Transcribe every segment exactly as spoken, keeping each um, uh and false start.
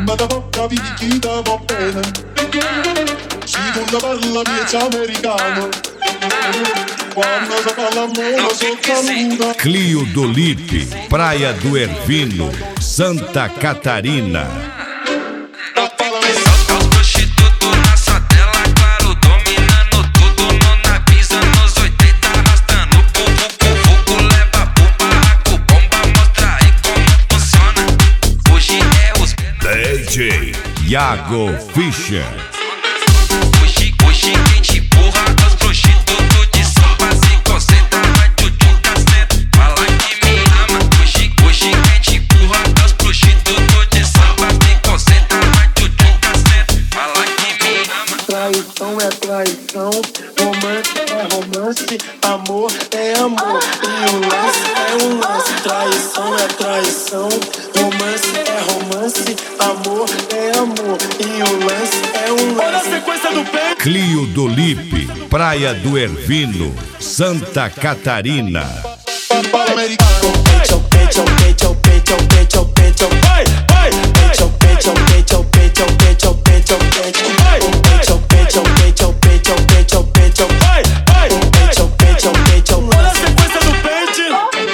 Ma da poca picchita va bene. Secondo parla miezza americano. Quando si fa l'amore sotto la luna. Clio do Lipe, Praia do Ervino, Santa Catarina. D J Iago Fischer. Hoje, hoje quem te empurra os prostitutos de samba se concentra, vai tchutchum caceta, fala que me ama. Hoje, hoje quem te empurra os prostitutos de samba se concentra, vai tchutchum caceta, fala que me ama. Traição é traição, romance é romance, amor é amor, e o lance é um lance. Traição é traição, romance é romance, amor é amor, e o lance é um lance. Olha a sequência do bem. Clio do Lipe, Praia do Ervino, Santa Catarina. Americano. Pecho, pecho, pecho, pecho, pecho, pecho, vai, vai. Pecho, pecho, pecho, pecho, pecho, pecho, pecho, vai. Pecho, pecho, pecho, pecho, pecho, pecho, vai, vai. Pecho, pecho, pecho. Olha a sequência do pente.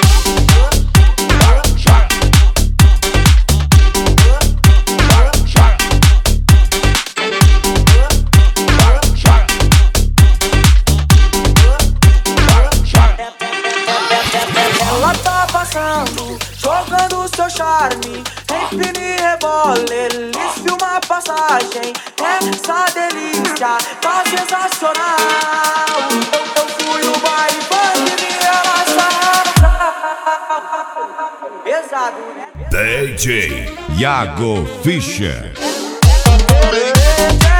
Ela tá passando, jogando seu charme, empine e rebole, eles filmam a passagem. Essa delícia tá sensacional. Eu, eu fui no baile, funk me relaxar. Pesado, né? D J Iago Fischer. Americano.